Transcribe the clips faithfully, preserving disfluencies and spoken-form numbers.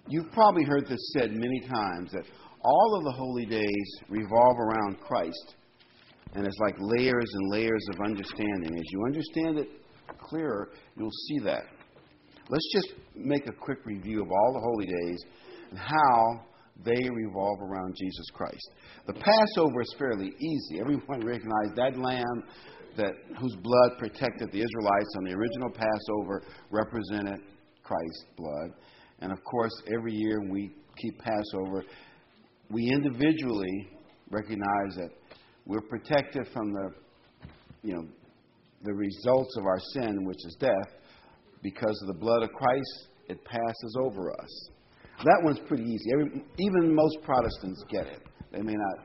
You've probably heard this said many times that all of the holy days revolve around Christ. And it's like layers and layers of understanding. As you understand it clearer, you'll see that. Let's just make a quick review of all the holy days and how they revolve around Jesus Christ. The Passover is fairly easy. Everyone recognizes that lamb that whose blood protected the Israelites on the original Passover represented Christ's blood. And of course, every year we keep Passover, we individually recognize that we're protected from the, you know, the results of our sin, which is death. Because of the blood of Christ, it passes over us. That one's pretty easy. Every, even most Protestants get it. They may not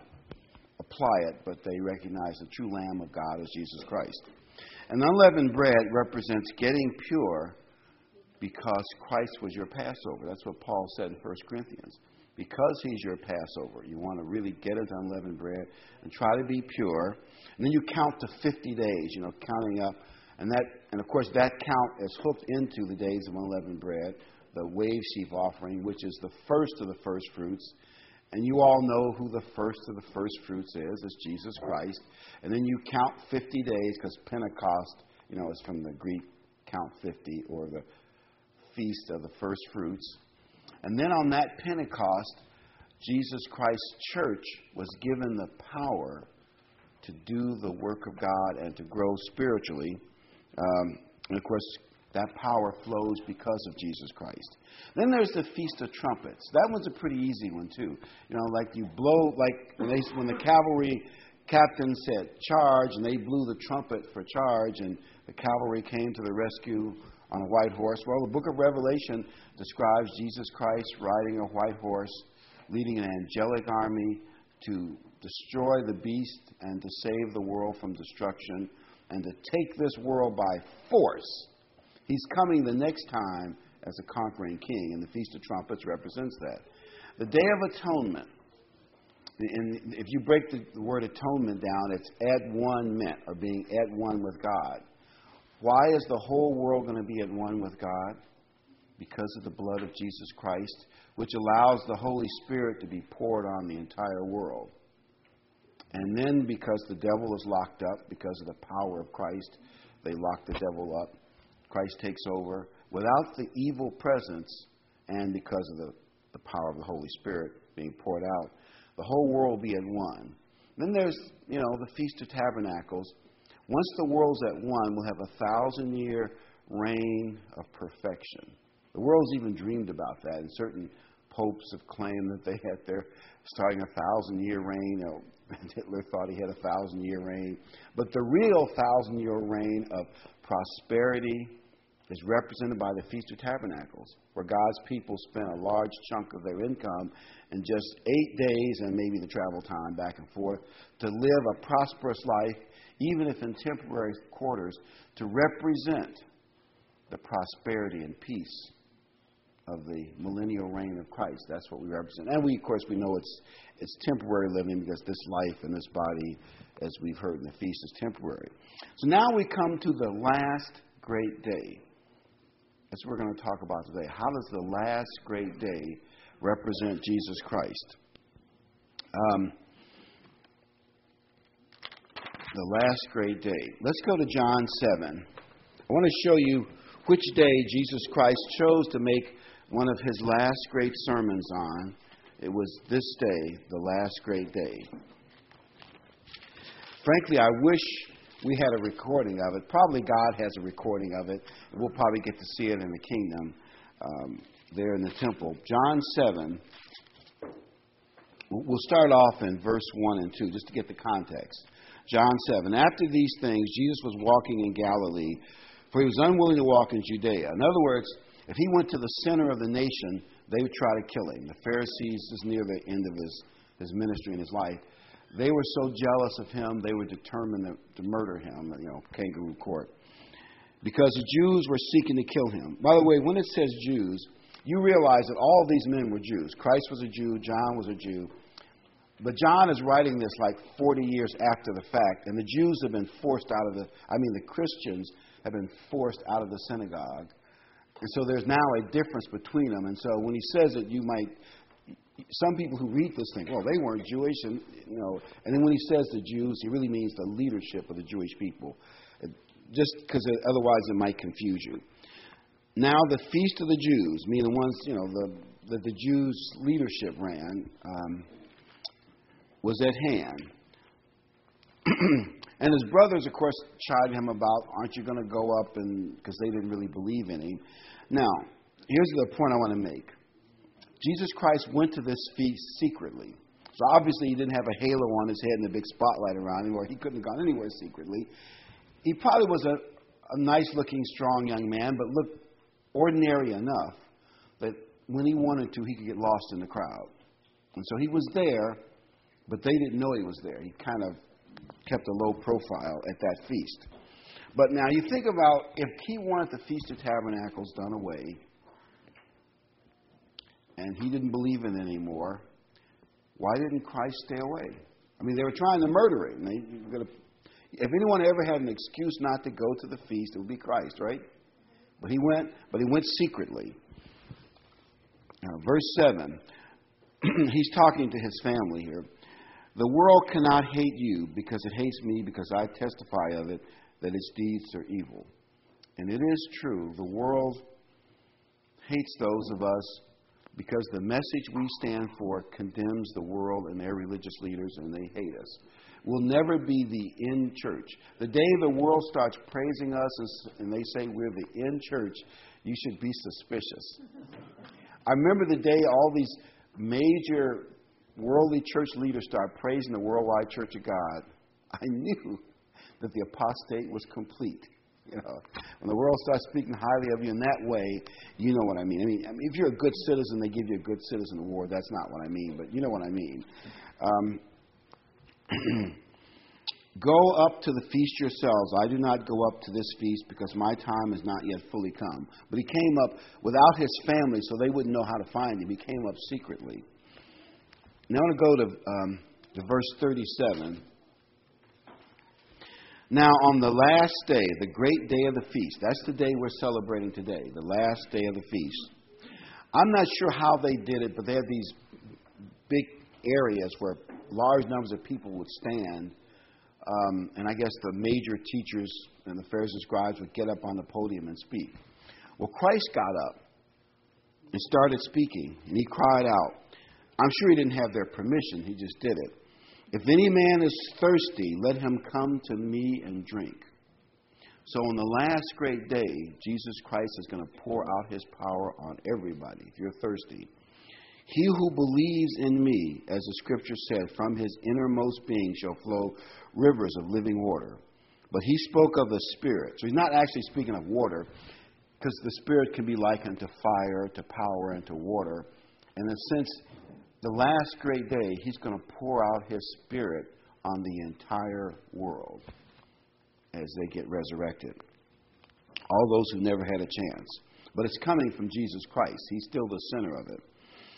apply it, but they recognize the true Lamb of God as Jesus Christ. And unleavened bread represents getting pure because Christ was your Passover. That's what Paul said in First Corinthians. Because he's your Passover, you want to really get into unleavened bread and try to be pure. And then you count to fifty days, you know, counting up. And that, and of course, that count is hooked into the days of unleavened bread, the wave sheaf offering, which is the first of the first fruits. And you all know who the first of the first fruits is. It's Jesus Christ. And then you count fifty days, because Pentecost, you know, is from the Greek count fifty, or the feast of the first fruits. And then on that Pentecost, Jesus Christ's church was given the power to do the work of God and to grow spiritually. Um, and of course, that power flows because of Jesus Christ. Then there's the Feast of Trumpets. That one's a pretty easy one, too. You know, like you blow, like when, they, when the cavalry captain said, charge, and they blew the trumpet for charge, and the cavalry came to the rescue on a white horse. Well, the book of Revelation describes Jesus Christ riding a white horse, leading an angelic army to destroy the beast and to save the world from destruction and to take this world by force. He's coming the next time as a conquering king, and the Feast of Trumpets represents that. The Day of Atonement. And if you break the, the word atonement down, it's at one meant, or being at one with God. Why is the whole world going to be at one with God? Because of the blood of Jesus Christ, which allows the Holy Spirit to be poured on the entire world. And then because the devil is locked up, because of the power of Christ, they lock the devil up. Christ takes over without the evil presence, and because of the, the power of the Holy Spirit being poured out, the whole world will be at one. Then there's, you know, the Feast of Tabernacles. Once the world's at one, we'll have a thousand-year reign of perfection. The world's even dreamed about that, and certain popes have claimed that they had their starting a thousand-year reign. You know, Hitler thought he had a thousand-year reign. But the real thousand-year reign of prosperity is represented by the Feast of Tabernacles, where God's people spend a large chunk of their income in just eight days and maybe the travel time back and forth to live a prosperous life, even if in temporary quarters, to represent the prosperity and peace of the millennial reign of Christ. That's what we represent. And we, of course, we know it's it's temporary living, because this life and this body, as we've heard in the feast, is temporary. So now we come to the last great day. That's what we're going to talk about today. How does the last great day represent Jesus Christ? Um, the last great day. Let's go to John seven. I want to show you which day Jesus Christ chose to make one of his last great sermons on. It was this day, the last great day. Frankly, I wish we had a recording of it. Probably God has a recording of it. We'll probably get to see it in the kingdom um, there in the temple. John seven. We'll start off in verse one and two, just to get the context. John seven. After these things, Jesus was walking in Galilee, for he was unwilling to walk in Judea. In other words, if he went to the center of the nation, they would try to kill him. The Pharisees, just near the end of his, his ministry and his life, they were so jealous of him, they were determined to, to murder him, you know, kangaroo court. Because the Jews were seeking to kill him. By the way, when it says Jews, you realize that all these men were Jews. Christ was a Jew, John was a Jew. But John is writing this like forty years after the fact, and the Jews have been forced out of the, I mean the Christians have been forced out of the synagogue. And so there's now a difference between them. And so when he says it, you might, some people who read this think, well, they weren't Jewish, and you know. And then when he says the Jews, he really means the leadership of the Jewish people, just because otherwise it might confuse you. Now the feast of the Jews, meaning the ones you know the that the Jews' leadership ran, um, was at hand. And his brothers, of course, chided him about, aren't you going to go up? And because they didn't really believe in him. Now, here's the point I want to make. Jesus Christ went to this feast secretly. So obviously he didn't have a halo on his head and a big spotlight around him, or he couldn't have gone anywhere secretly. He probably was a, a nice-looking, strong young man, but looked ordinary enough that when he wanted to, he could get lost in the crowd. And so he was there, but they didn't know he was there. He kind of kept a low profile at that feast. But now you think about if he wanted the Feast of Tabernacles done away, and he didn't believe in it anymore, why didn't Christ stay away? I mean, they were trying to murder him. They were gonna, if anyone ever had an excuse not to go to the feast, it would be Christ, right? But he went, but he went secretly. Now, verse seven, he's talking to his family here. The world cannot hate you because it hates me, because I testify of it that its deeds are evil. And it is true, the world hates those of us because the message we stand for condemns the world and their religious leaders, and they hate us. We'll never be the in church. The day the world starts praising us and they say we're the in church, you should be suspicious. I remember the day all these major worldly church leaders started praising the worldwide Church of God. I knew that the apostate was complete. You know, when the world starts speaking highly of you in that way, you know what I mean. I mean, I mean if you're a good citizen, they give you a good citizen award. That's not what I mean, but you know what I mean. Um, Go up to the feast yourselves. I do not go up to this feast because my time has not yet fully come. But he came up without his family, so they wouldn't know how to find him. He came up secretly. Now I want to go to, um, to verse thirty-seven. Now on the last day, the great day of the feast, that's the day we're celebrating today, the last day of the feast. I'm not sure how they did it, but they had these big areas where large numbers of people would stand. Um, and I guess the major teachers and the Pharisees and scribes would get up on the podium and speak. Well, Christ got up and started speaking, and he cried out. I'm sure he didn't have their permission. He just did it. If any man is thirsty, let him come to me and drink. So on the last great day, Jesus Christ is going to pour out his power on everybody, if you're thirsty. He who believes in me, as the scripture said, from his innermost being shall flow rivers of living water. But he spoke of the Spirit. So he's not actually speaking of water, because the Spirit can be likened to fire, to power, and to water. And since the last great day, he's going to pour out his Spirit on the entire world as they get resurrected. All those who never had a chance. But it's coming from Jesus Christ. He's still the center of it.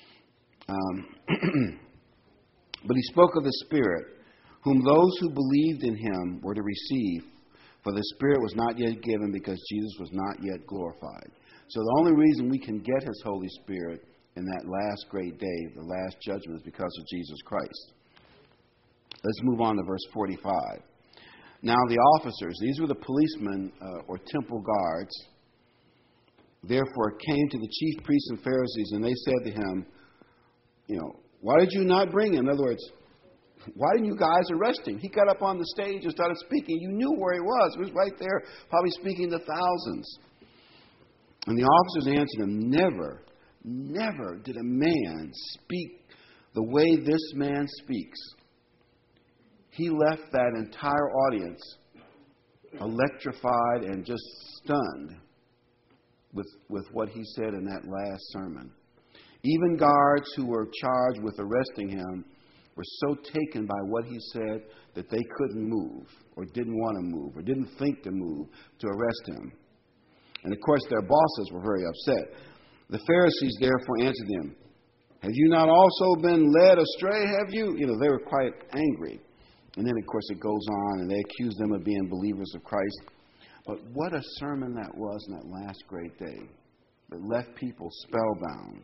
Um, but he spoke of the Spirit, whom those who believed in him were to receive, for the Spirit was not yet given because Jesus was not yet glorified. So the only reason we can get his Holy Spirit in that last great day, the last judgment, is because of Jesus Christ. Let's move on to verse forty-five. Now the officers, these were the policemen uh, or temple guards, therefore came to the chief priests and Pharisees, and they said to him, you know, why did you not bring him? In other words, why didn't you guys arrest him? He got up on the stage and started speaking. You knew where he was. He was right there, probably speaking to thousands. And the officers answered him, never, never did a man speak the way this man speaks. He left that entire audience electrified and just stunned with, with what he said in that last sermon. Even guards who were charged with arresting him were so taken by what he said that they couldn't move or didn't want to move or didn't think to move to arrest him. And of course their bosses were very upset. The Pharisees therefore answered them, have you not also been led astray, have you? You know, they were quite angry. And then of course it goes on and they accuse them of being believers of Christ. But what a sermon that was in that last great day. that left people spellbound.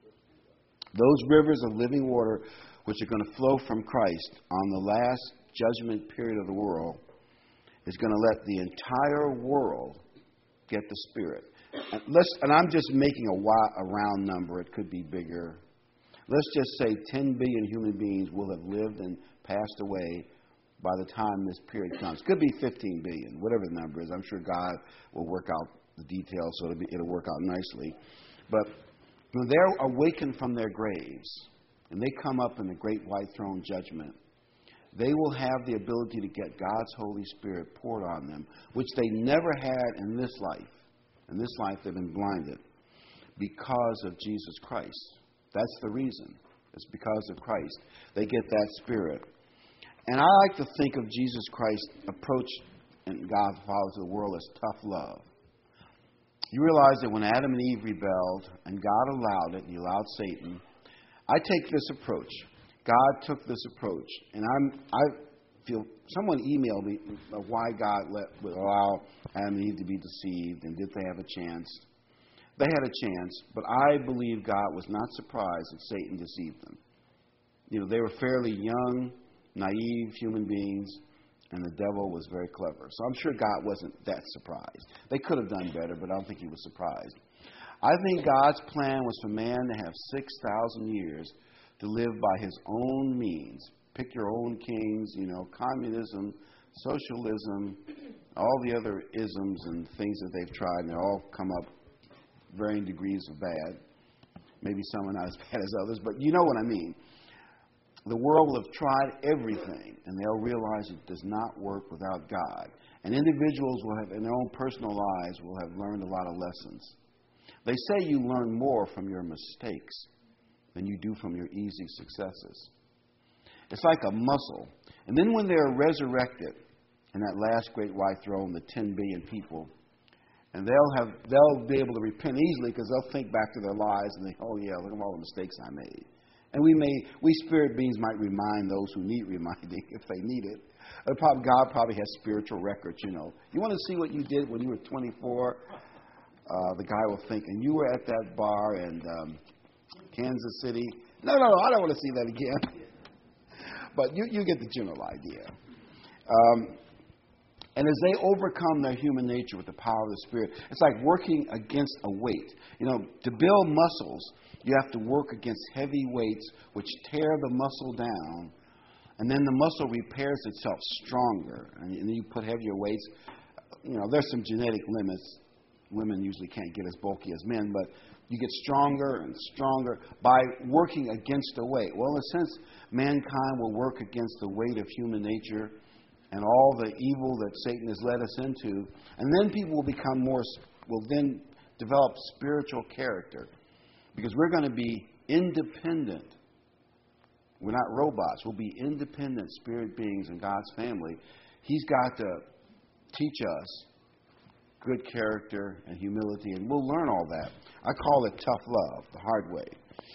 Those rivers of living water which are going to flow from Christ on the last judgment period of the world is going to let the entire world get the Spirit. And, let's, and I'm just making a, wide, a round number. It could be bigger. Let's just say ten billion human beings will have lived and passed away by the time this period comes. Could be fifteen billion, whatever the number is. I'm sure God will work out the details so it'll, be, it'll work out nicely. But when they're awakened from their graves and they come up in the great white throne judgment, they will have the ability to get God's Holy Spirit poured on them, which they never had in this life. In this life, they've been blinded because of Jesus Christ. That's the reason. It's because of Christ. They get that Spirit. And I like to think of Jesus Christ's approach and God the Father to the world as tough love. You realize that when Adam and Eve rebelled and God allowed it, and He allowed Satan, I take this approach. God took this approach. And I'm, I feel, someone emailed me why God let, would allow Adam and Eve to be deceived, and did they have a chance? They had a chance, but I believe God was not surprised that Satan deceived them. You know, they were fairly young, naive human beings, and the devil was very clever. So I'm sure God wasn't that surprised. They could have done better, but I don't think He was surprised. I think God's plan was for man to have six thousand years to live by his own means. Pick your own kings, you know, communism, socialism, all the other isms and things that they've tried, and they all come up varying degrees of bad. Maybe some are not as bad as others, but you know what I mean. The world will have tried everything, and they'll realize it does not work without God. And individuals will have, in their own personal lives, will have learned a lot of lessons. They say you learn more from your mistakes than you do from your easy successes. It's like a muscle. And then when they're resurrected in that last great white throne, the ten billion people, and they'll have they'll be able to repent easily because they'll think back to their lives and think, oh yeah, look at all the mistakes I made. And we may, we spirit beings might remind those who need reminding if they need it. Uh, probably, God probably has spiritual records, you know. You want to see what you did when you were twenty-four? Uh, the guy will think, and you were at that bar in um, Kansas City. No, no, no, I don't want to see that again. But you, you get the general idea. Um, and as they overcome their human nature with the power of the Spirit, it's like working against a weight. You know, to build muscles, you have to work against heavy weights which tear the muscle down, and then the muscle repairs itself stronger. And then you put heavier weights. You know, there's some genetic limits. Women usually can't get as bulky as men, but you get stronger and stronger by working against the weight. Well, in a sense, mankind will work against the weight of human nature and all the evil that Satan has led us into. And then people will become more, will then develop spiritual character. Because we're going to be independent. We're not robots. We'll be independent spirit beings in God's family. He's got to teach us good character and humility, and we'll learn all that. I call it tough love, the hard way.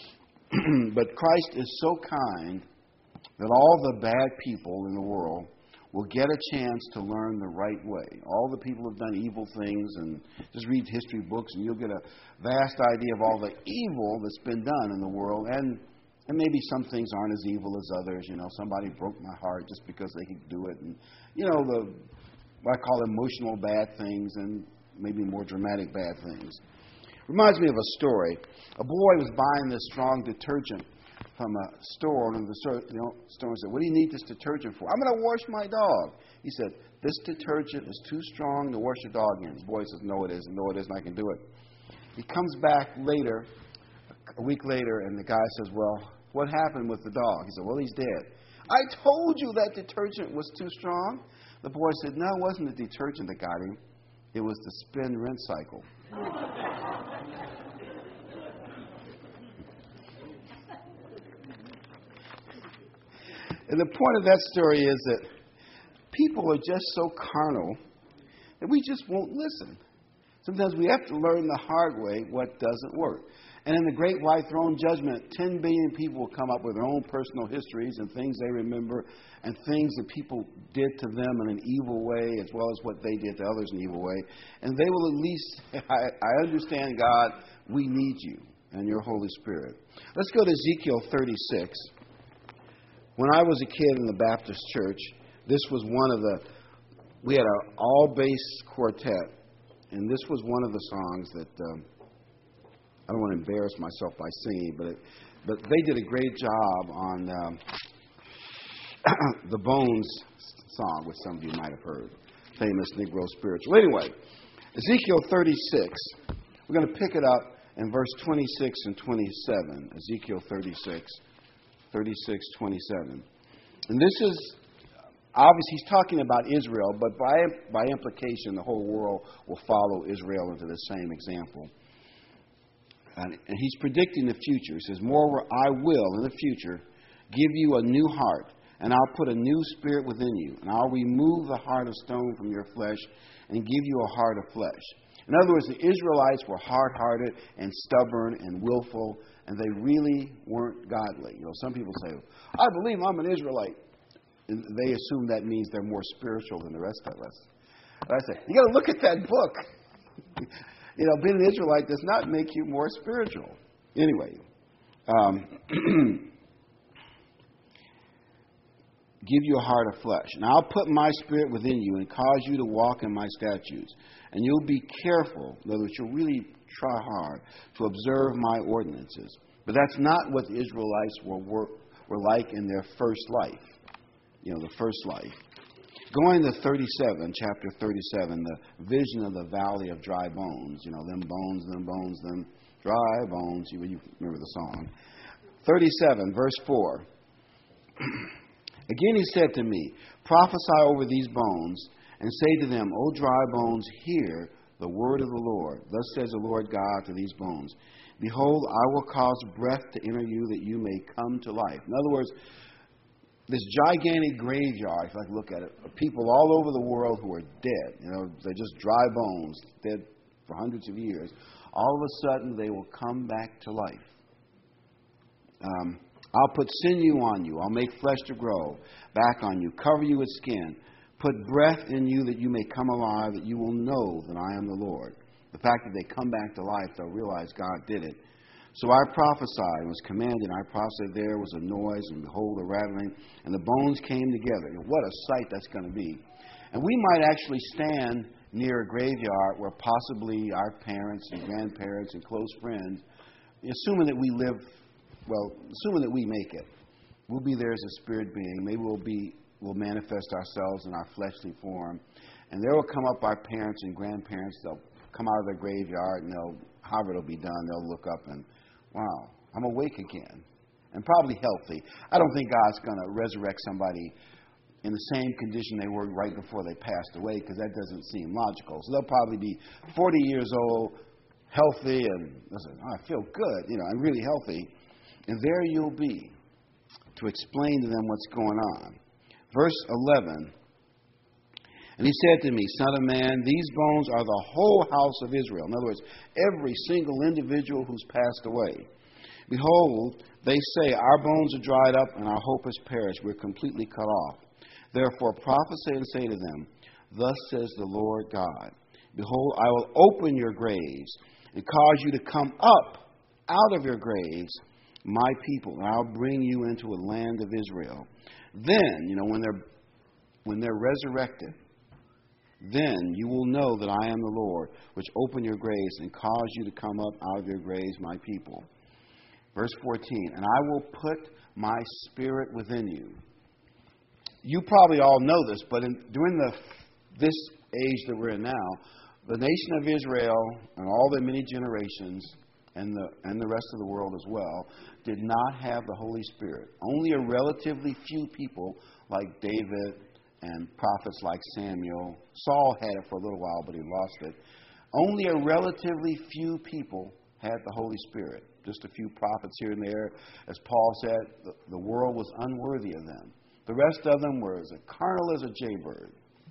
But Christ is so kind that all the bad people in the world will get a chance to learn the right way. All the people who have done evil things, and just read history books and you'll get a vast idea of all the evil that's been done in the world. And, and maybe some things aren't as evil as others. You know, somebody broke my heart just because they could do it. And, you know, the what I call emotional bad things and maybe more dramatic bad things. Reminds me of a story. A boy was buying this strong detergent from a store, and the store, you know, store said, what do you need this detergent for? I'm going to wash my dog. He said, this detergent is too strong to wash your dog in. The boy says, no it isn't, no it isn't, I can do it. He comes back later, a week later, and the guy says, well, what happened with the dog? He said, well, he's dead. I told you that detergent was too strong. The boy said, no, it wasn't the detergent that got him. It was the spin rinse cycle. And the point of that story is that people are just so carnal that we just won't listen. Sometimes we have to learn the hard way what doesn't work. And in the great white throne judgment, ten billion people will come up with their own personal histories and things they remember and things that people did to them in an evil way as well as what they did to others in an evil way. And they will at least, I, I understand, God, we need you and your Holy Spirit. Let's go to Ezekiel thirty-six. When I was a kid in the Baptist church, this was one of the, we had an all-bass quartet, and this was one of the songs that, um, I don't want to embarrass myself by singing, but it, but they did a great job on um, the Bones song, which some of you might have heard, famous Negro spiritual. Anyway, Ezekiel thirty-six, we're going to pick it up in verse twenty-six and twenty-seven. Ezekiel thirty-six, thirty-six, twenty-seven. And this is, obviously, he's talking about Israel, but by, by implication, the whole world will follow Israel into the same example. And, and he's predicting the future. He says, "Moreover, I will, in the future, give you a new heart, and I'll put a new spirit within you, and I'll remove the heart of stone from your flesh and give you a heart of flesh." In other words, the Israelites were hard-hearted and stubborn and willful, and they really weren't godly. You know, some people say, "I believe I'm an Israelite." And they assume that means they're more spiritual than the rest of us. And I say, you got to look at that book. You know, being an Israelite does not make you more spiritual. Anyway, um, give you a heart of flesh. And I'll put my spirit within you and cause you to walk in my statutes. And you'll be careful, in other words, you'll really try hard to observe my ordinances. But that's not what the Israelites were, were, were like in their first life. You know, the first life. Going to thirty-seven, chapter thirty-seven, the vision of the valley of dry bones. You know, them bones, them bones, them dry bones. You, you remember the song. thirty-seven, verse four. Again he said to me, "Prophesy over these bones, and say to them, O dry bones, hear the word of the Lord. Thus says the Lord God to these bones, Behold, I will cause breath to enter you, that you may come to life." In other words, this gigantic graveyard, if I can look at it, of people all over the world who are dead. You know, they're just dry bones, dead for hundreds of years. All of a sudden, they will come back to life. Um, I'll put sinew on you. I'll make flesh to grow back on you. Cover you with skin. Put breath in you that you may come alive, that you will know that I am the Lord. The fact that they come back to life, they'll realize God did it. So I prophesied and was commanded, and I prophesied there was a noise, and behold, a rattling, and the bones came together. You know, what a sight that's going to be. And we might actually stand near a graveyard where possibly our parents and grandparents and close friends, assuming that we live, well, assuming that we make it, we'll be there as a spirit being. Maybe we'll be, we'll manifest ourselves in our fleshly form. And there will come up our parents and grandparents. They'll come out of their graveyard, and they'll, however it'll be done, they'll look up and, wow, I'm awake again. And probably healthy. I don't think God's going to resurrect somebody in the same condition they were right before they passed away, because that doesn't seem logical. So they'll probably be forty years old, healthy, and listen, oh, I feel good, you know, I'm really healthy. And there you'll be to explain to them what's going on. Verse eleven. And he said to me, Son of man, these bones are the whole house of Israel. In other words, every single individual who's passed away. Behold, they say, our bones are dried up and our hope has perished. We're completely cut off. Therefore prophesy and say to them, Thus says the Lord God, Behold, I will open your graves and cause you to come up out of your graves, my people, and I'll bring you into a land of Israel. Then, you know, when they're when they're resurrected, then you will know that I am the Lord, which open your graves and cause you to come up out of your graves, my people. Verse fourteen, and I will put my spirit within you. You probably all know this, but in, during the this age that we're in now, the nation of Israel and all the many generations and the and the rest of the world as well did not have the Holy Spirit. Only a relatively few people like David and prophets like Samuel. Saul had it for a little while, but he lost it. Only a relatively few people had the Holy Spirit. Just a few prophets here and there. As Paul said, the, the world was unworthy of them. The rest of them were as carnal as a jaybird.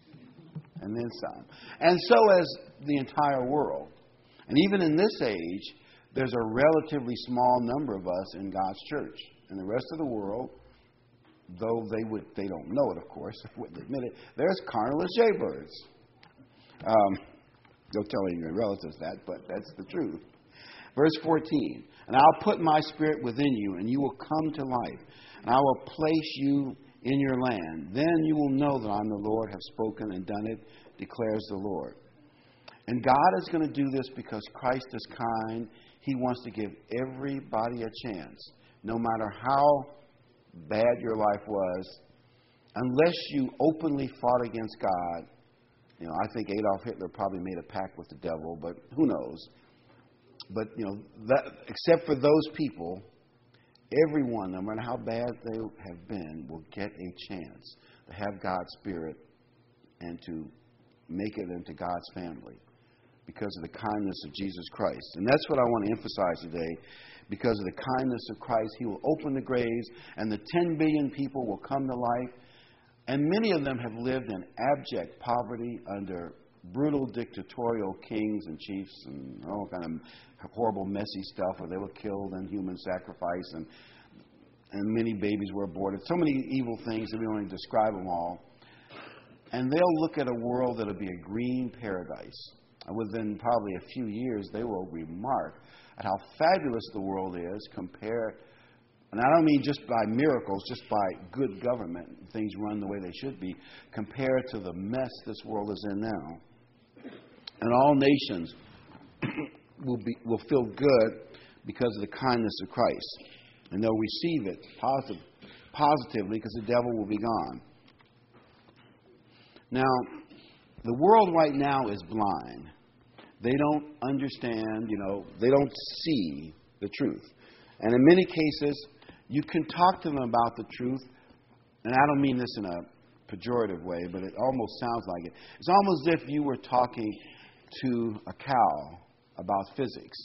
And then some. And so as the entire world. And even in this age, there's a relatively small number of us in God's church. And the rest of the world, though they would they don't know it, of course, they wouldn't admit it, there's carnal as jaybirds. Um, don't tell any of your relatives that, but that's the truth. Verse fourteen, and I'll put my spirit within you, and you will come to life, and I will place you in your land. Then you will know that I, the Lord, have spoken and done it, declares the Lord. And God is going to do this because Christ is kind. He wants to give everybody a chance, no matter how bad your life was. Unless you openly fought against God, you know, I think Adolf Hitler probably made a pact with the devil, but who knows? But, you know, that, except for those people, everyone, no matter how bad they have been, will get a chance to have God's Spirit and to make it into God's family because of the kindness of Jesus Christ. And that's what I want to emphasize today. Because of the kindness of Christ, He will open the graves, and the ten billion people will come to life. And many of them have lived in abject poverty under brutal dictatorial kings and chiefs and all kind of horrible, messy stuff where they were killed in human sacrifice, and and many babies were aborted. So many evil things that we don't even describe them all. And they'll look at a world that'll be a green paradise. And within probably a few years, they will remark at how fabulous the world is compared. And I don't mean just by miracles, just by good government, things run the way they should be, compared to the mess this world is in now. And all nations will be will feel good because of the kindness of Christ. And they'll receive it positive, positively because the devil will be gone. Now, the world right now is blind. They don't understand, you know, they don't see the truth. And in many cases, you can talk to them about the truth, and I don't mean this in a pejorative way, but it almost sounds like it. It's almost as if you were talking to a cow about physics.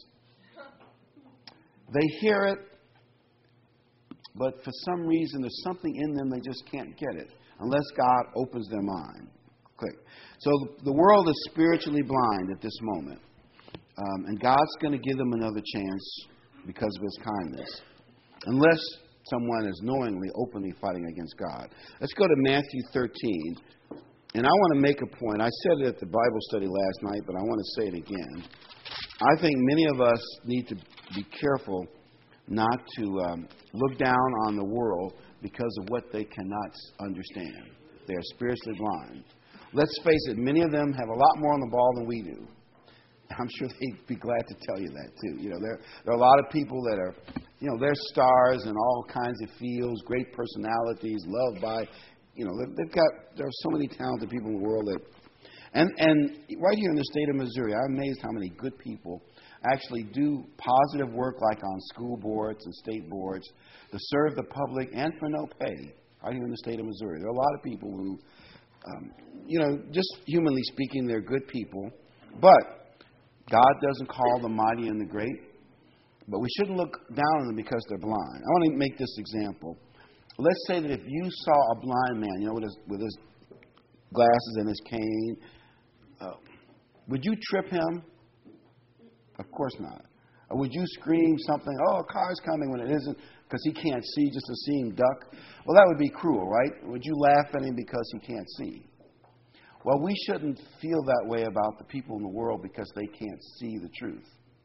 They hear it, but for some reason there's something in them they just can't get it unless God opens their mind. Click. So the world is spiritually blind at this moment, um, and God's going to give them another chance because of His kindness, unless someone is knowingly, openly fighting against God. Let's go to Matthew thirteen. And I want to make a point. I said it at the Bible study last night, but I want to say it again. I think many of us need to be careful not to um, look down on the world because of what they cannot understand. They are spiritually blind. Let's face it, many of them have a lot more on the ball than we do. I'm sure they'd be glad to tell you that, too. You know, there, there are a lot of people that are, you know, they're stars in all kinds of fields, great personalities, loved by, you know, they've got, there are so many talented people in the world that, and, and right here in the state of Missouri, I'm amazed how many good people actually do positive work like on school boards and state boards to serve the public and for no pay, right here in the state of Missouri. There are a lot of people who, um, you know, just humanly speaking, they're good people, but God doesn't call the mighty and the great, but we shouldn't look down on them because they're blind. I want to make this example. Let's say that if you saw a blind man, you know, with his, with his glasses and his cane, uh, would you trip him? Of course not. Or would you scream something, oh, a car's coming, when it isn't, because he can't see, just to see him duck? Well, that would be cruel, right? Would you laugh at him because he can't see? Well, we shouldn't feel that way about the people in the world because they can't see the truth.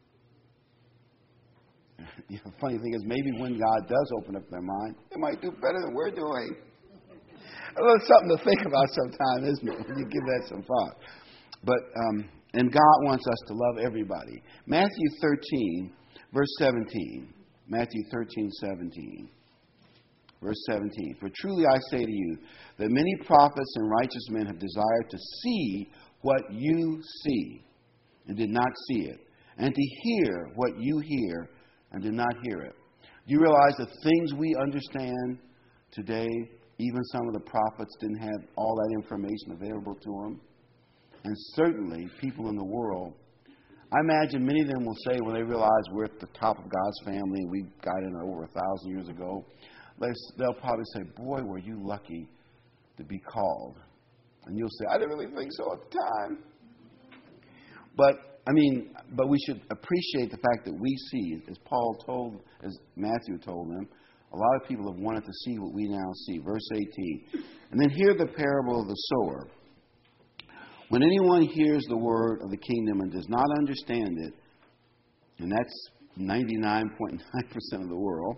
The funny thing is, maybe when God does open up their mind, they might do better than we're doing. Well, it's something to think about sometime, isn't it, when you give that some thought. But, um, and God wants us to love everybody. Matthew thirteen, verse seventeen. Matthew thirteen, seventeen. Verse seventeen. For truly I say to you, that many prophets and righteous men have desired to see what you see, and did not see it, and to hear what you hear, and did not hear it. Do you realize the things we understand today, even some of the prophets didn't have all that information available to them? And certainly, people in the world, I imagine many of them will say when they realize we're at the top of God's family and we got in over a thousand years ago, they'll probably say, boy, were you lucky to be called. And you'll say, I didn't really think so at the time. But I mean, but we should appreciate the fact that we see, as Paul told, as Matthew told them, a lot of people have wanted to see what we now see. Verse eighteen. And then hear the parable of the sower. When anyone hears the word of the kingdom and does not understand it, and that's ninety-nine point nine percent of the world,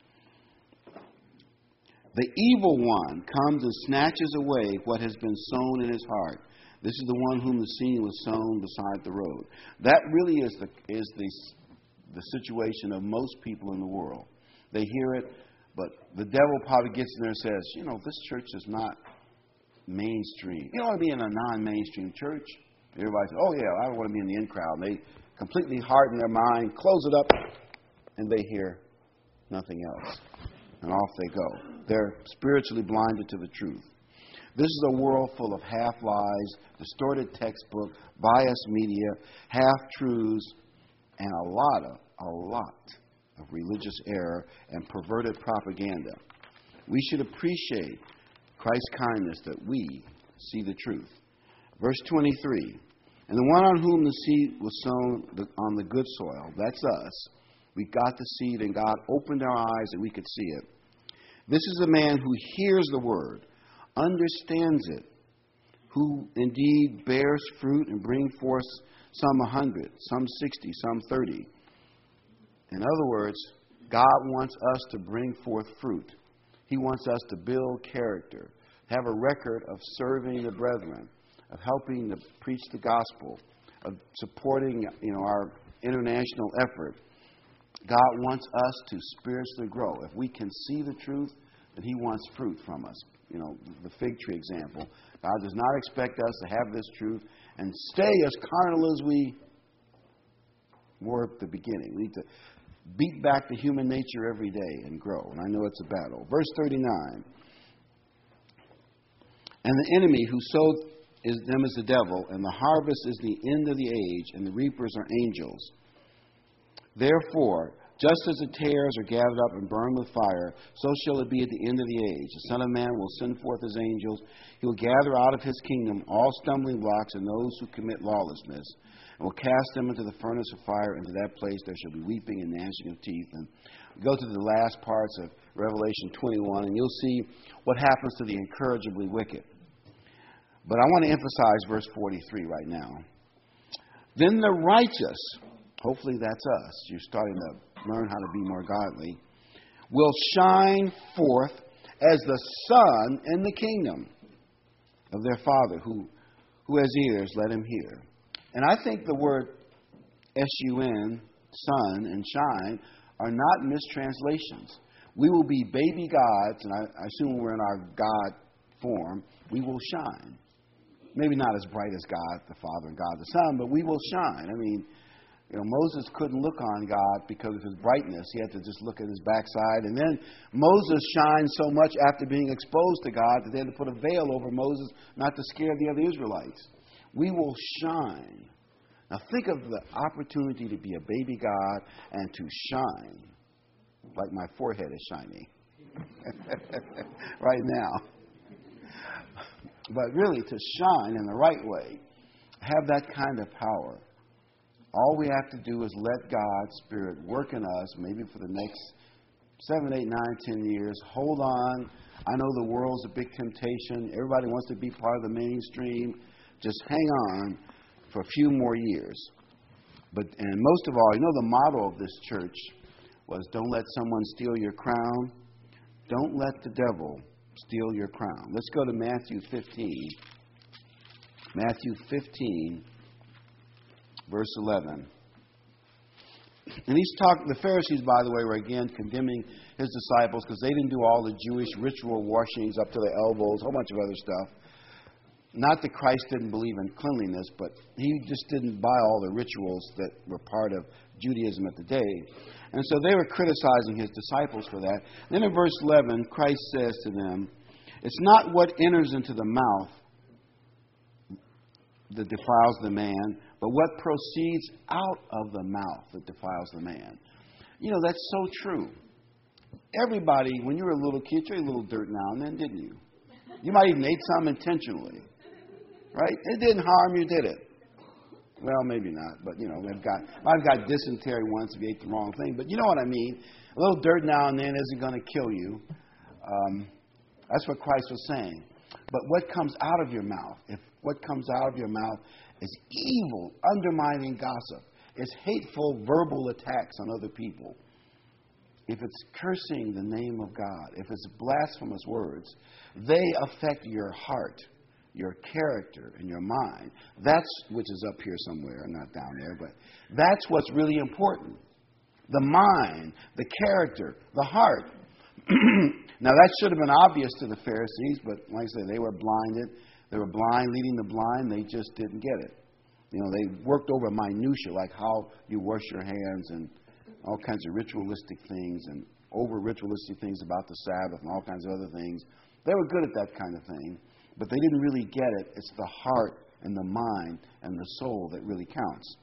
the evil one comes and snatches away what has been sown in his heart. This is the one whom the seed was sown beside the road. That really is the is the the situation of most people in the world. They hear it, but the devil probably gets in there and says, you know, this church is not mainstream. You don't want to be in a non-mainstream church. Everybody says, oh yeah, I don't want to be in the in crowd. And they completely harden their mind, close it up, and they hear nothing else. And off they go. They're spiritually blinded to the truth. This is a world full of half-lies, distorted textbook, biased media, half-truths, and a lot of, a lot of religious error and perverted propaganda. We should appreciate Christ's kindness that we see the truth. Verse twenty-three, and the one on whom the seed was sown on the good soil, that's us. We got the seed and God opened our eyes and we could see it. This is a man who hears the word, understands it, who indeed bears fruit and brings forth some a hundred, some sixty, some thirty. In other words, God wants us to bring forth fruit. He wants us to build character, have a record of serving the brethren, of helping to preach the gospel, of supporting, you know, our international effort. God wants us to spiritually grow. If we can see the truth, then He wants fruit from us. You know, the fig tree example. God does not expect us to have this truth and stay as carnal as we were at the beginning. We need to beat back the human nature every day and grow. And I know it's a battle. Verse thirty-nine. And the enemy who sowed is them is the devil, and the harvest is the end of the age, and the reapers are angels. Therefore, just as the tares are gathered up and burned with fire, so shall it be at the end of the age. The Son of Man will send forth His angels. He will gather out of His kingdom all stumbling blocks and those who commit lawlessness, and will cast them into the furnace of fire. Into that place there shall be weeping and gnashing of teeth. And go to the last parts of Revelation twenty-one, and you'll see what happens to the incorrigibly wicked. But I want to emphasize verse forty-three right now. Then the righteous, hopefully that's us, you're starting to learn how to be more godly, will shine forth as the sun in the kingdom of their Father. Who, who has ears, let him hear. And I think the word S U N, sun, and shine are not mistranslations. We will be baby gods, and I, I assume we're in our God form. We will shine. Maybe not as bright as God the Father and God the Son, but we will shine. I mean, you know, Moses couldn't look on God because of his brightness. He had to just look at his backside. And then Moses shined so much after being exposed to God that they had to put a veil over Moses not to scare the other Israelites. We will shine. Now think of the opportunity to be a baby God and to shine like my forehead is shining right now. But really, to shine in the right way, have that kind of power. All we have to do is let God's Spirit work in us, maybe for the next seven, eight, nine, ten years. Hold on. I know the world's a big temptation. Everybody wants to be part of the mainstream. Just hang on for a few more years. But and most of all, you know the motto of this church was, don't let someone steal your crown. Don't let the devil steal your crown. Let's go to Matthew fifteen. Matthew fifteen, verse eleven. And he's talking, the Pharisees, by the way, were again condemning his disciples because they didn't do all the Jewish ritual washings up to their elbows, a whole bunch of other stuff. Not that Christ didn't believe in cleanliness, but he just didn't buy all the rituals that were part of Judaism at the day. And so they were criticizing his disciples for that. Then in verse eleven, Christ says to them, it's not what enters into the mouth that defiles the man, but what proceeds out of the mouth that defiles the man. You know, that's so true. Everybody, when you were a little kid, you ate a little dirt now and then, didn't you? You might even ate some intentionally. Right? It didn't harm you, did it? Well, maybe not, but, you know, they've got, I've got dysentery once if you ate the wrong thing. But you know what I mean. A little dirt now and then isn't going to kill you. Um, that's what Christ was saying. But what comes out of your mouth, if what comes out of your mouth is evil, undermining gossip, it's hateful verbal attacks on other people, if it's cursing the name of God, if it's blasphemous words, they affect your heart, your character, and your mind. That's, which is up here somewhere, not down there, but that's what's really important. The mind, the character, the heart. Now, that should have been obvious to the Pharisees, but like I said, they were blinded. They were blind leading the blind. They just didn't get it. You know, they worked over minutiae, like how you wash your hands and all kinds of ritualistic things and over-ritualistic things about the Sabbath and all kinds of other things. They were good at that kind of thing, but they didn't really get it. It's the heart and the mind and the soul that really counts.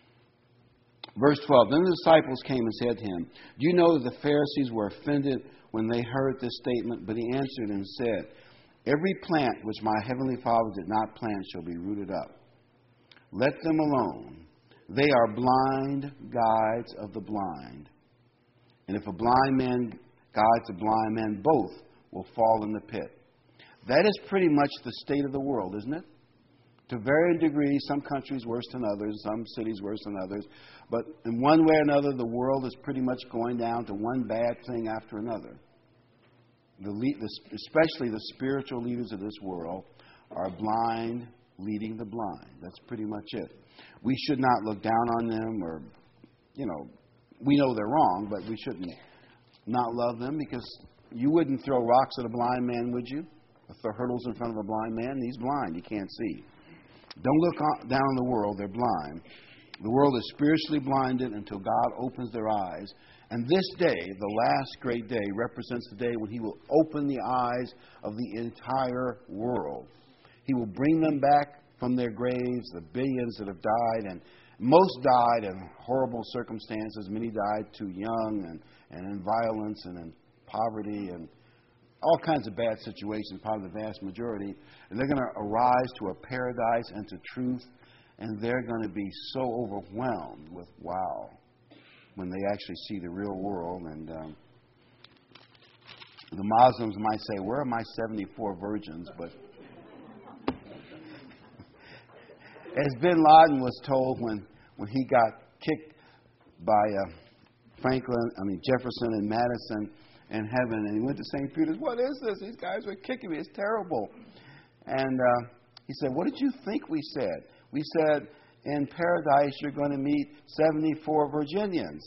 Verse twelve, then the disciples came and said to him, do you know that the Pharisees were offended when they heard this statement? But he answered and said, every plant which my heavenly Father did not plant shall be rooted up. Let them alone. They are blind guides of the blind. And if a blind man guides a blind man, both will fall in the pit. That is pretty much the state of the world, isn't it? To varying degrees, some countries worse than others, some cities worse than others. But in one way or another, the world is pretty much going down to one bad thing after another. The, the, especially the spiritual leaders of this world are blind, leading the blind. That's pretty much it. We should not look down on them, or, you know, we know they're wrong, but we shouldn't not love them, because you wouldn't throw rocks at a blind man, would you? Throw hurdles in front of a blind man. He's blind. He can't see. Don't look down on the world. They're blind. The world is spiritually blinded until God opens their eyes. And this day, the last great day, represents the day when He will open the eyes of the entire world. He will bring them back from their graves, the billions that have died, and most died in horrible circumstances. Many died too young, and, and in violence and in poverty and all kinds of bad situations, probably the vast majority. And they're going to arise to a paradise and to truth, and they're going to be so overwhelmed with wow when they actually see the real world. And um, the Muslims might say, where are my seventy-four virgins? But as bin Laden was told when, when he got kicked by uh, Franklin, I mean Jefferson and Madison in heaven, and he went to Saint Peter's, what is this? These guys were kicking me. It's terrible. And uh, he said, what did you think we said? We said, in paradise you're going to meet seventy-four Virginians.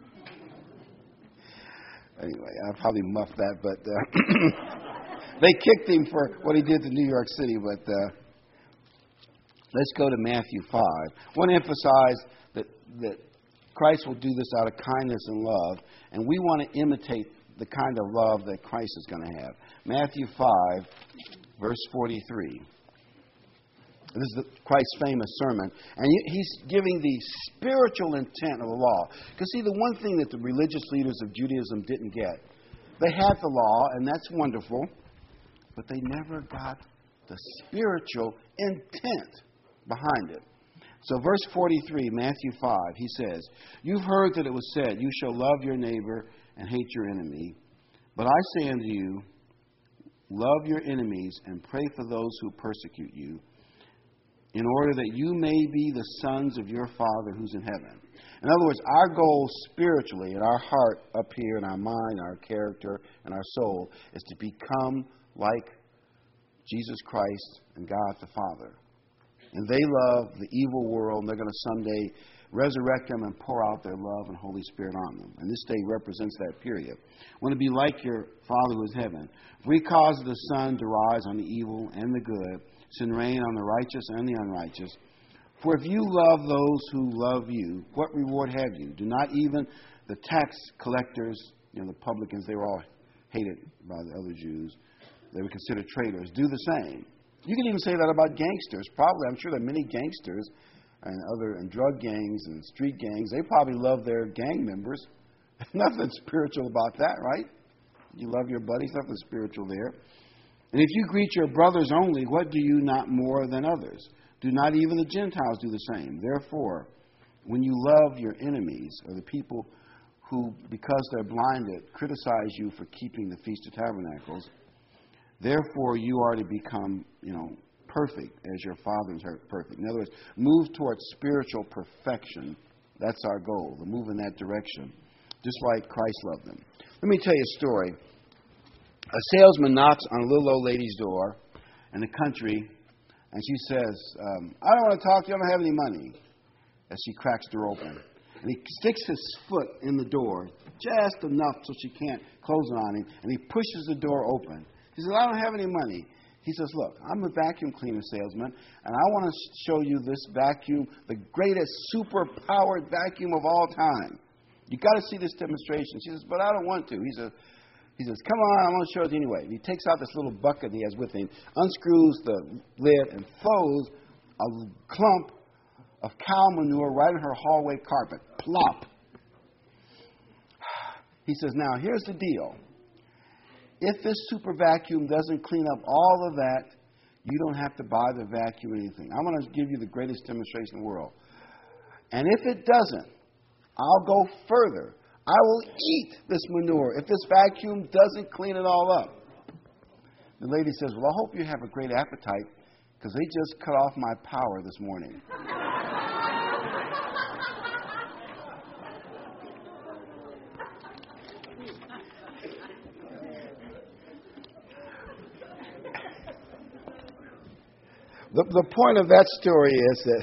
Anyway, I probably muffed that, but uh, they kicked him for what he did to New York City. But uh, let's go to Matthew five. I want to emphasize that, that Christ will do this out of kindness and love, and we want to imitate the kind of love that Christ is going to have. Matthew five, verse forty-three. This is the, Christ's famous sermon. And he, he's giving the spiritual intent of the law. Because, see, the one thing that the religious leaders of Judaism didn't get, they had the law, and that's wonderful, but they never got the spiritual intent behind it. So verse forty-three, Matthew five, he says, you've heard that it was said, you shall love your neighbor and hate your enemy. But I say unto you, love your enemies and pray for those who persecute you, in order that you may be the sons of your Father who's in heaven. In other words, our goal spiritually, in our heart up here, in our mind, our character, and our soul, is to become like Jesus Christ and God the Father. And they love the evil world, and they're going to someday resurrect them and pour out their love and Holy Spirit on them. And this day represents that period. Want to be like your Father who is in heaven. For He causes the sun to rise on the evil and the good, send rain on the righteous and the unrighteous. For if you love those who love you, what reward have you? Do not even the tax collectors, you know, the publicans, they were all hated by the other Jews. They were considered traitors. Do the same. You can even say that about gangsters. Probably, I'm sure there are many gangsters and other and drug gangs and street gangs. They probably love their gang members. Nothing spiritual about that, right? You love your buddies. Nothing spiritual there. And if you greet your brothers only, what do you not more than others? Do not even the Gentiles do the same? Therefore, when you love your enemies, or the people who, because they're blinded, criticize you for keeping the Feast of Tabernacles, therefore you are to become, you know, perfect as your Father is perfect. In other words, move towards spiritual perfection. That's our goal, to move in that direction, just like Christ loved them. Let me tell you a story. A salesman knocks on a little old lady's door in the country, and she says, um, I don't want to talk to you, I don't have any money. As she cracks the door open. And he sticks his foot in the door, just enough so she can't close it on him, and he pushes the door open. He says, I don't have any money. He says, look, I'm a vacuum cleaner salesman, and I want to show you this vacuum, the greatest super-powered vacuum of all time. You've got to see this demonstration. She says, but I don't want to. He says, he says, come on, I want to show it anyway. And he takes out this little bucket he has with him, unscrews the lid, and throws a clump of cow manure right on her hallway carpet. Plop. He says, now, here's the deal. If this super vacuum doesn't clean up all of that, you don't have to buy the vacuum or anything. I'm going to give you the greatest demonstration in the world. And if it doesn't, I'll go further. I will eat this manure if this vacuum doesn't clean it all up. The lady says, well, I hope you have a great appetite because they just cut off my power this morning. The, the point of that story is that,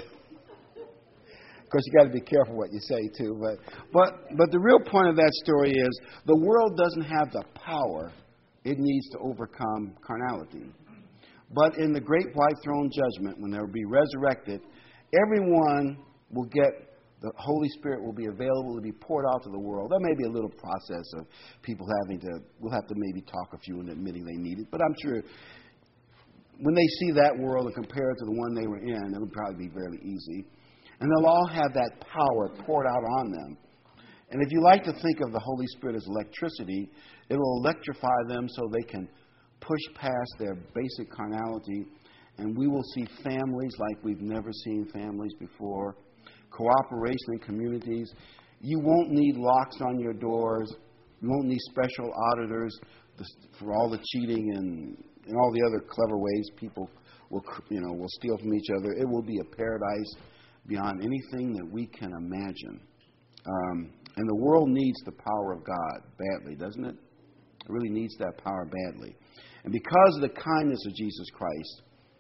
of course, you got to be careful what you say too. But, but, but the real point of that story is the world doesn't have the power it needs to overcome carnality. But in the great white throne judgment, when they will be resurrected, everyone will get, the Holy Spirit will be available to be poured out to the world. There may be a little process of people having to, we'll have to maybe talk a few and admitting they need it. But I'm sure when they see that world and compare it to the one they were in, it'll probably be fairly easy. And they'll all have that power poured out on them. And if you like to think of the Holy Spirit as electricity, it will electrify them so they can push past their basic carnality. And we will see families like we've never seen families before. Cooperation in communities. You won't need locks on your doors. You won't need special auditors for all the cheating and and all the other clever ways people will, you know, will steal from each other. It will be a paradise beyond anything that we can imagine. Um, and the world needs the power of God badly, doesn't it? It really needs that power badly. And because of the kindness of Jesus Christ,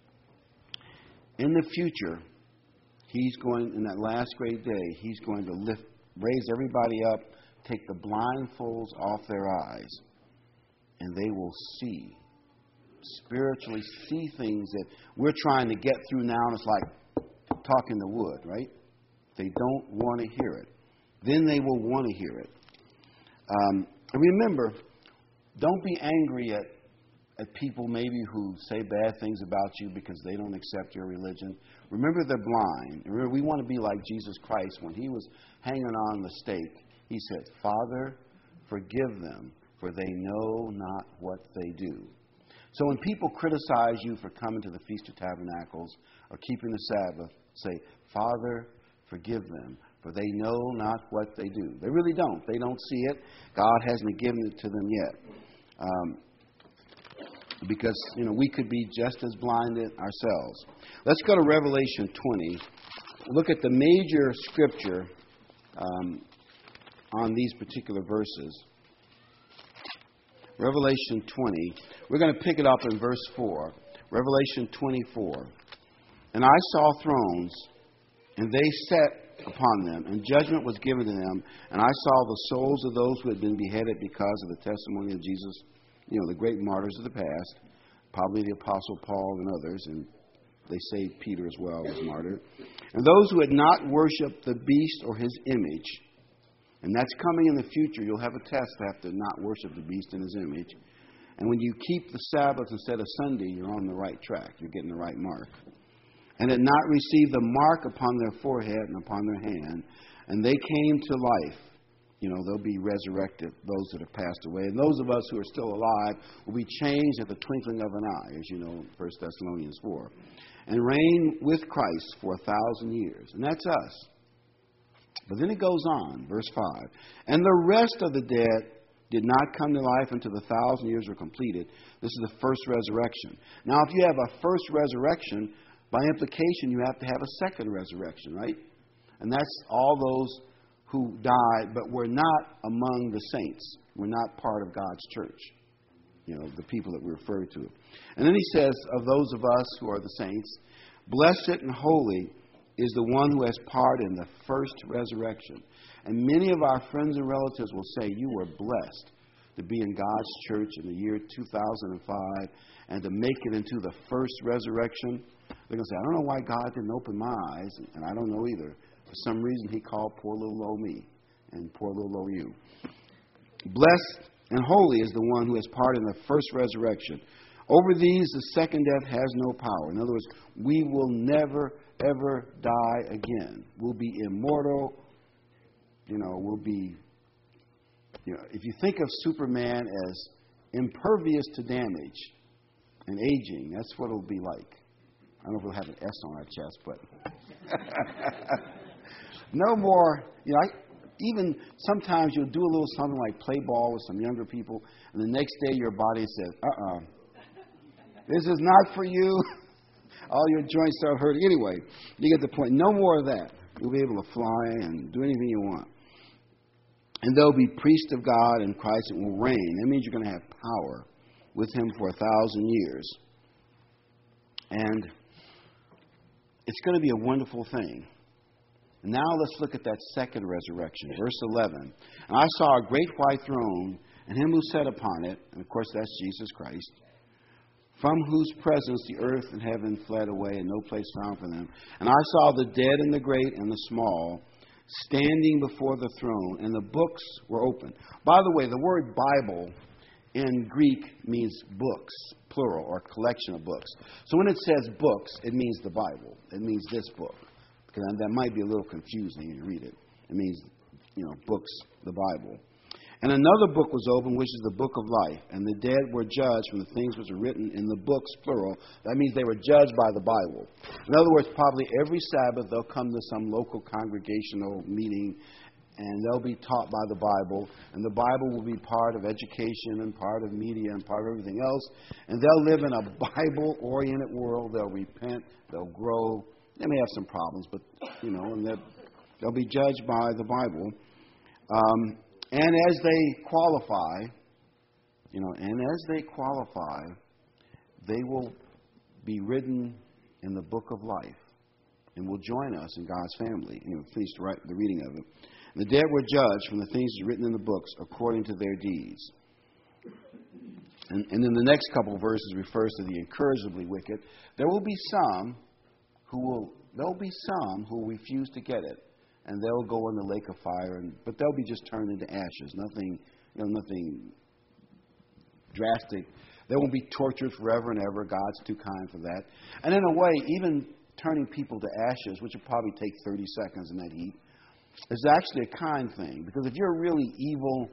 in the future, He's going, in that last great day, He's going to lift, raise everybody up, take the blindfolds off their eyes, and they will see. Spiritually see things that we're trying to get through now, and it's like talking to wood, right? They don't want to hear it. Then they will want to hear it. Um, and remember, don't be angry at, at people maybe who say bad things about you because they don't accept your religion. Remember, they're blind. Remember, we want to be like Jesus Christ. When He was hanging on the stake, He said, Father, forgive them, for they know not what they do. So when people criticize you for coming to the Feast of Tabernacles or keeping the Sabbath, say, Father, forgive them, for they know not what they do. They really don't. They don't see it. God hasn't given it to them yet. Um, because, you know, we could be just as blinded ourselves. Let's go to Revelation twenty. Look at the major scripture um, on these particular verses. Revelation twenty. We're going to pick it up in verse four. Revelation twenty-four. And I saw thrones, and they sat upon them, and judgment was given to them. And I saw the souls of those who had been beheaded because of the testimony of Jesus, you know, the great martyrs of the past, probably the Apostle Paul and others, and they say Peter as well was martyred. And those who had not worshipped the beast or his image. And that's coming in the future. You'll have a test to have to not worship the beast and his image. And when you keep the Sabbath instead of Sunday, you're on the right track. You're getting the right mark. And had not received the mark upon their forehead and upon their hand. And they came to life. You know, they'll be resurrected, those that have passed away. And those of us who are still alive will be changed at the twinkling of an eye, as you know, First Thessalonians four. and reign with Christ for a thousand years. And that's us. But then it goes on, verse five. And the rest of the dead did not come to life until the thousand years were completed. This is the first resurrection. Now, if you have a first resurrection, by implication, you have to have a second resurrection, right? And that's all those who died, but were not among the saints. We're not part of God's church, you know, the people that we refer to. And then he says, of those of us who are the saints, blessed and holy is the one who has part in the first resurrection. And many of our friends and relatives will say, you were blessed to be in God's church in the year two thousand five and to make it into the first resurrection. They're going to say, I don't know why God didn't open my eyes, and I don't know either. For some reason, he called poor little old me and poor little old you. Blessed and holy is the one who has part in the first resurrection. Over these, the second death has no power. In other words, we will never, ever die again. We'll be immortal. You know, we'll be, you know, if you think of Superman as impervious to damage and aging, that's what it'll be like. I don't know if we'll have an S on our chest, but no more, you know, I, even sometimes you'll do a little something like play ball with some younger people, and the next day your body says, uh-uh, this is not for you. All your joints start hurting. Anyway, you get the point. No more of that. You'll be able to fly and do anything you want. And they'll be priests of God, and Christ will reign. That means you're going to have power with him for a thousand years. And it's going to be a wonderful thing. Now let's look at that second resurrection, verse eleven. And I saw a great white throne, and him who sat upon it, and of course that's Jesus Christ, from whose presence the earth and heaven fled away, and no place found for them. And I saw the dead and the great and the small standing before the throne, and the books were open. By the way, the word Bible in Greek means books, plural, or collection of books. So when it says books, it means the Bible. It means this book. Because that might be a little confusing when you read it. It means, you know, books, the Bible. And another book was opened, which is the book of life. And the dead were judged from the things which are written in the books, plural. That means they were judged by the Bible. In other words, probably every Sabbath they'll come to some local congregational meeting, and they'll be taught by the Bible. And the Bible will be part of education and part of media and part of everything else. And they'll live in a Bible-oriented world. They'll repent. They'll grow. They may have some problems, but, you know, and they'll be judged by the Bible. Um, and as they qualify, you know, and as they qualify, they will be written in the book of life and will join us in God's family. You know, finish the reading of it. The dead were judged from the things written in the books according to their deeds. And, and then the next couple of verses refers to the incurably wicked. There will be some who will, there'll be some who will refuse to get it, and they'll go in the lake of fire, and, but they'll be just turned into ashes. Nothing, you know, nothing drastic. They won't be tortured forever and ever. God's too kind for that. And in a way, even turning people to ashes, which will probably take thirty seconds in that heat, is actually a kind thing. Because if you're a really evil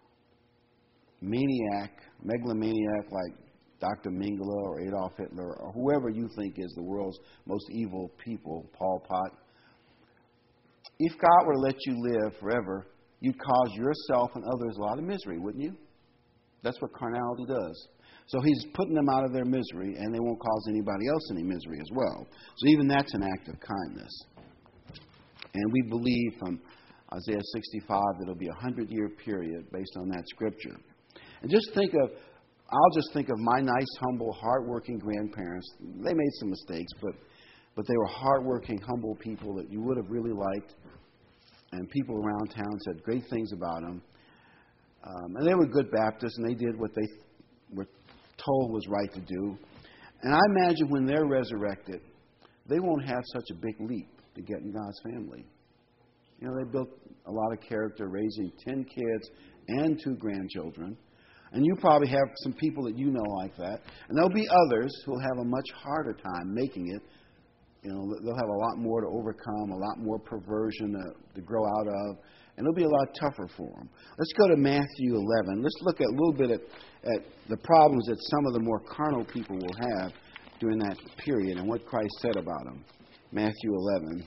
maniac, megalomaniac like Doctor Mengele or Adolf Hitler or whoever you think is the world's most evil people, Pol Pot, if God were to let you live forever, you'd cause yourself and others a lot of misery, wouldn't you? That's what carnality does. So he's putting them out of their misery, and they won't cause anybody else any misery as well. So even that's an act of kindness. And we believe from Isaiah sixty-five that it'll be a hundred-year period based on that scripture. And just think of, I'll just think of my nice, humble, hardworking grandparents. They made some mistakes, but but they were hardworking, humble people that you would have really liked. And people around town said great things about them. Um, and they were good Baptists, and they did what they were told was right to do. And I imagine when they're resurrected, they won't have such a big leap to get in God's family. You know, they built a lot of character, raising ten kids and two grandchildren. And you probably have some people that you know like that. And there'll be others who will have a much harder time making it. You know, they'll have a lot more to overcome, a lot more perversion to, to grow out of. And it'll be a lot tougher for them. Let's go to Matthew eleven. Let's look at a little bit at, at the problems that some of the more carnal people will have during that period and what Christ said about them. Matthew eleven.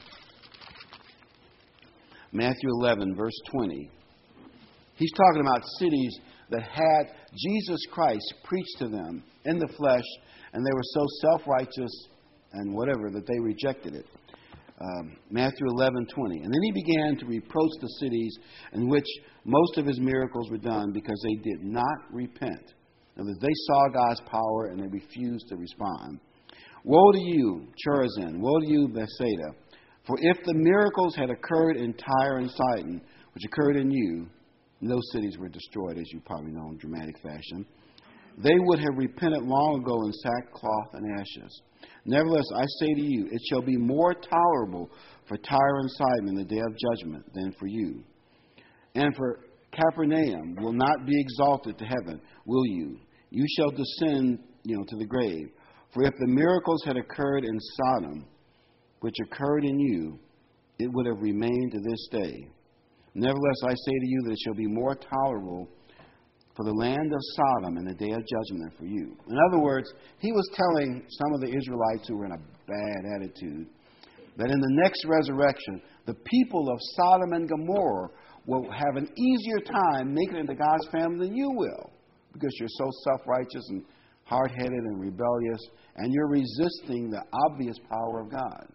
Matthew eleven, verse twenty. He's talking about cities that had Jesus Christ preached to them in the flesh, and they were so self-righteous and whatever that they rejected it. Um, Matthew eleven, twenty. And then he began to reproach the cities in which most of his miracles were done because they did not repent. In other words, they saw God's power and they refused to respond. Woe to you, Chorazin! Woe to you, Bethsaida! For if the miracles had occurred in Tyre and Sidon, which occurred in you, and those cities were destroyed, as you probably know, in dramatic fashion, they would have repented long ago in sackcloth and ashes. Nevertheless, I say to you, it shall be more tolerable for Tyre and Sidon in the day of judgment than for you. And for Capernaum will not be exalted to heaven, will you? You shall descend, you know, to the grave. For if the miracles had occurred in Sodom, which occurred in you, it would have remained to this day. Nevertheless, I say to you that it shall be more tolerable for the land of Sodom in the day of judgment than for you. In other words, he was telling some of the Israelites who were in a bad attitude that in the next resurrection, the people of Sodom and Gomorrah will have an easier time making it into God's family than you will, because you're so self-righteous and hard-headed and rebellious, and you're resisting the obvious power of God.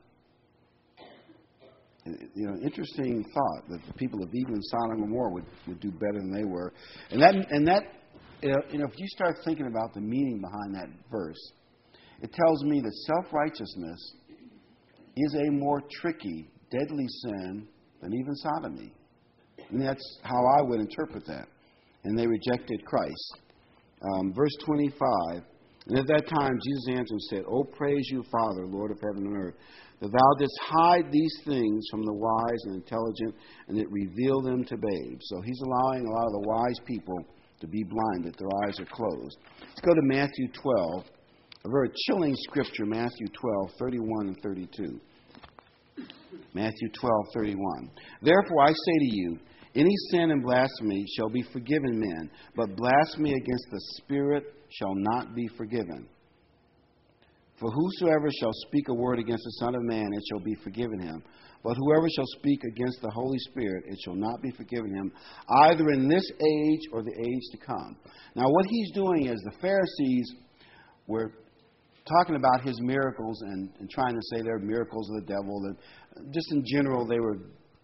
You know, interesting thought that the people of even Sodom and Gomorrah would, would do better than they were. And that, and that, you know, if you start thinking about the meaning behind that verse, it tells me that self-righteousness is a more tricky, deadly sin than even sodomy. And that's how I would interpret that. And they rejected Christ. Um, verse twenty-five, and at that time Jesus answered and said, O praise you, Father, Lord of heaven and earth, that thou didst hide these things from the wise and intelligent, and did reveal them to babes. So he's allowing a lot of the wise people to be blind, that their eyes are closed. Let's go to Matthew twelve, a very chilling scripture, Matthew twelve, thirty-one and thirty-two. Matthew twelve, thirty-one. Therefore I say to you, any sin and blasphemy shall be forgiven men, but blasphemy against the Spirit shall not be forgiven. For whosoever shall speak a word against the Son of Man, it shall be forgiven him. But whoever shall speak against the Holy Spirit, it shall not be forgiven him, either in this age or the age to come. Now what he's doing is the Pharisees were talking about his miracles and, and trying to say they're miracles of the devil. And just in general, they were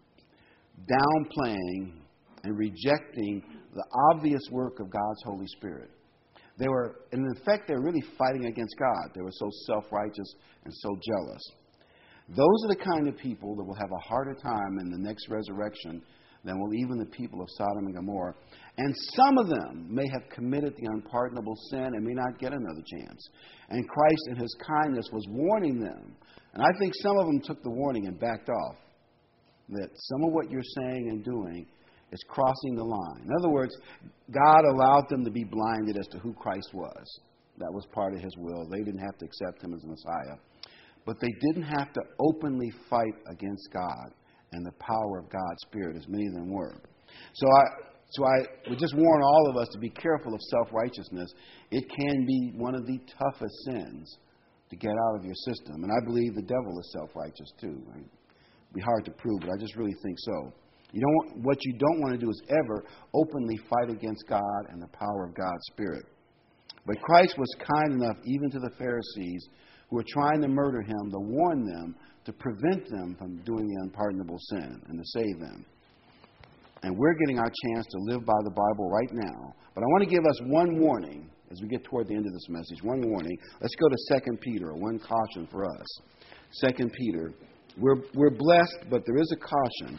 downplaying and rejecting the obvious work of God's Holy Spirit. They were, in effect, they were really fighting against God. They were so self-righteous and so jealous. Those are the kind of people that will have a harder time in the next resurrection than will even the people of Sodom and Gomorrah. And some of them may have committed the unpardonable sin and may not get another chance. And Christ, in his kindness, was warning them. And I think some of them took the warning and backed off. That some of what you're saying and doing is crossing the line. In other words, God allowed them to be blinded as to who Christ was. That was part of his will. They didn't have to accept him as Messiah. But they didn't have to openly fight against God and the power of God's Spirit, as many of them were. So I, so I would just warn all of us to be careful of self-righteousness. It can be one of the toughest sins to get out of your system. And I believe the devil is self-righteous too. Right? Be hard to prove, but I just really think so. You don't want, what you don't want to do is ever openly fight against God and the power of God's Spirit. But Christ was kind enough even to the Pharisees who were trying to murder him to warn them, to prevent them from doing the unpardonable sin and to save them. And we're getting our chance to live by the Bible right now. But I want to give us one warning as we get toward the end of this message. One warning. Let's go to Second Peter, one caution for us. Second Peter. We're, we're blessed, but there is a caution.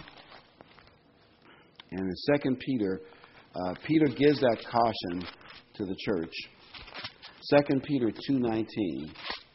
And in Second Peter, uh, Peter gives that caution to the church. Second Peter two nineteen.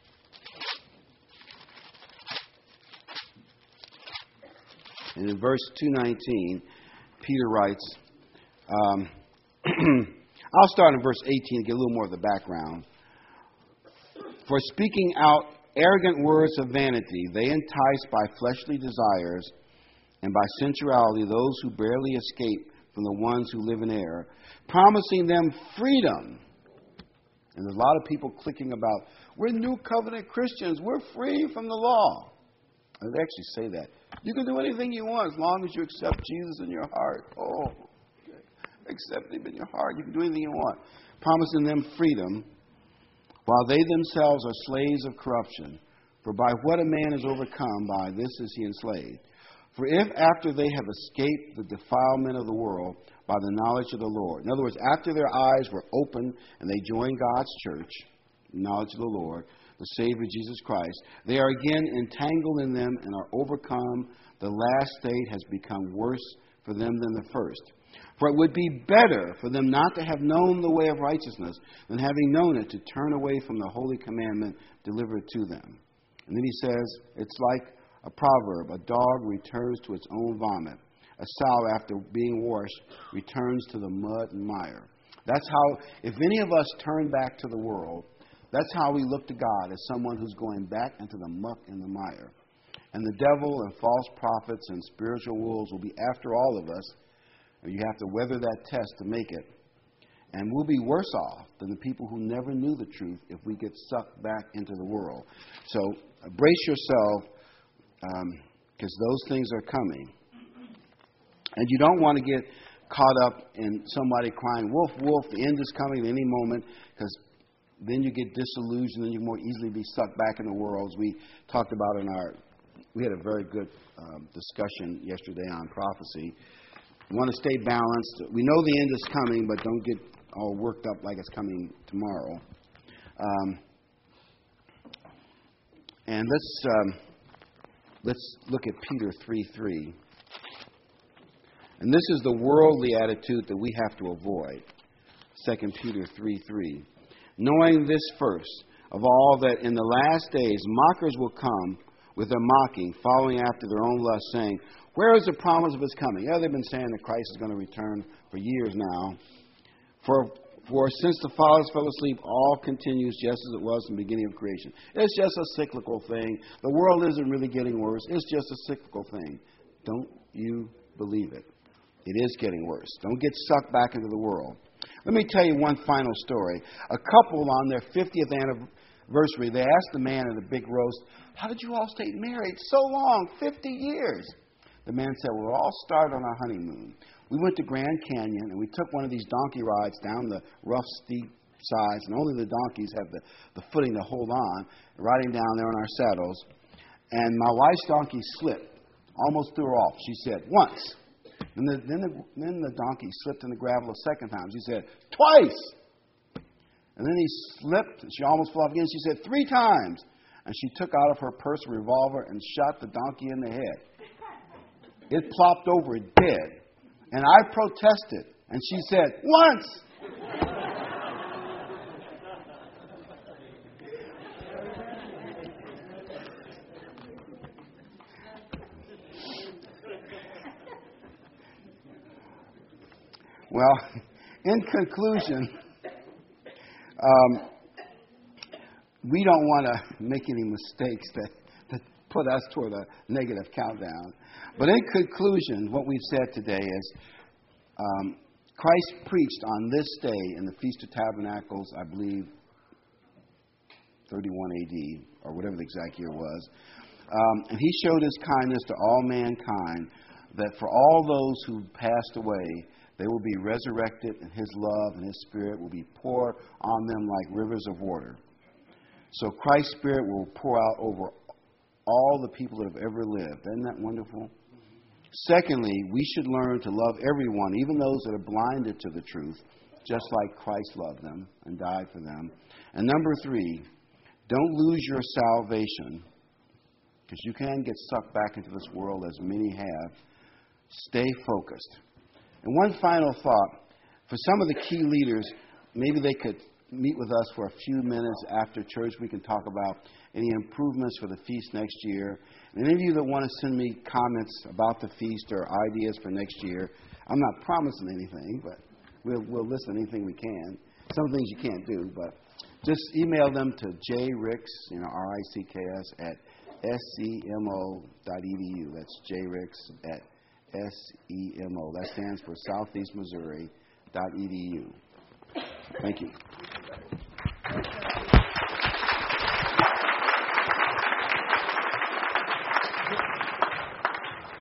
And in verse two nineteen, Peter writes, um, I'll start in verse eighteen to get a little more of the background. For speaking out arrogant words of vanity, they entice by fleshly desires and by sensuality those who barely escape from the ones who live in error, promising them freedom And there's a lot of people clicking about, we're new covenant Christians. We're free from the law. And they actually say that. You can do anything you want as long as you accept Jesus in your heart. Oh, accept Him in your heart. You can do anything you want. Promising them freedom while they themselves are slaves of corruption. For by what a man is overcome, by this is he enslaved. For if after they have escaped the defilement of the world by the knowledge of the Lord, in other words, after their eyes were opened and they joined God's church, knowledge of the Lord, the Savior Jesus Christ, they are again entangled in them and are overcome, the last state has become worse for them than the first. For it would be better for them not to have known the way of righteousness than having known it to turn away from the holy commandment delivered to them. And then he says, it's like a proverb, a dog returns to its own vomit. A sow, after being washed, returns to the mud and mire. That's how, if any of us turn back to the world, that's how we look to God, as someone who's going back into the muck and the mire. And the devil and false prophets and spiritual wolves will be after all of us. You have to weather that test to make it. And we'll be worse off than the people who never knew the truth if we get sucked back into the world. So uh, brace yourself, because um, those things are coming. And you don't want to get caught up in somebody crying, wolf, wolf, the end is coming at any moment, because then you get disillusioned and you more easily be sucked back in the world. As we talked about in our, we had a very good um, discussion yesterday on prophecy. We want to stay balanced. We know the end is coming, but don't get all worked up like it's coming tomorrow. Um, and let's um, let's look at Peter three three. And this is the worldly attitude that we have to avoid. Second Peter three three. Knowing this first, of all, that in the last days mockers will come with their mocking, following after their own lust, saying, where is the promise of His coming? Yeah, they've been saying that Christ is going to return for years now. For, for since the fathers fell asleep, all continues just as it was in the beginning of creation. It's just a cyclical thing. The world isn't really getting worse. It's just a cyclical thing. Don't you believe it? It is getting worse. Don't get sucked back into the world. Let me tell you one final story. A couple on their fiftieth anniversary, they asked the man at a big roast, how did you all stay married so long, fifty years? The man said, we all started on our honeymoon. We went to Grand Canyon, and we took one of these donkey rides down the rough, steep sides, and only the donkeys have the, the footing to hold on, riding down there on our saddles. And my wife's donkey slipped, almost threw her off. She said, once. And the, then, the, then the donkey slipped in the gravel a second time. She said, twice. And then he slipped, and she almost fell off again. She said, three times. And she took out of her purse a revolver and shot the donkey in the head. It plopped over dead. And I protested. And she said, once. Well, in conclusion, um, we don't want to make any mistakes that, that put us toward a negative countdown. But in conclusion, what we've said today is um, Christ preached on this day in the Feast of Tabernacles, I believe, thirty-one A D, or whatever the exact year was. Um, and He showed His kindness to all mankind, that for all those who passed away, they will be resurrected, and His love and His Spirit will be poured on them like rivers of water. So Christ's Spirit will pour out over all the people that have ever lived. Isn't that wonderful? Secondly, we should learn to love everyone, even those that are blinded to the truth, just like Christ loved them and died for them. And number three, don't lose your salvation, because you can get sucked back into this world as many have. Stay focused. And one final thought, for some of the key leaders, maybe they could meet with us for a few minutes after church. We can talk about any improvements for the feast next year. And any of you that want to send me comments about the feast or ideas for next year, I'm not promising anything, but we'll, we'll listen to anything we can. Some things you can't do, but just email them to jricks, you know, R I C K S, at S C M O dot E D U. That's jricks at S E M O. That stands for Southeast Missouri dot E D U. Thank you. Amen.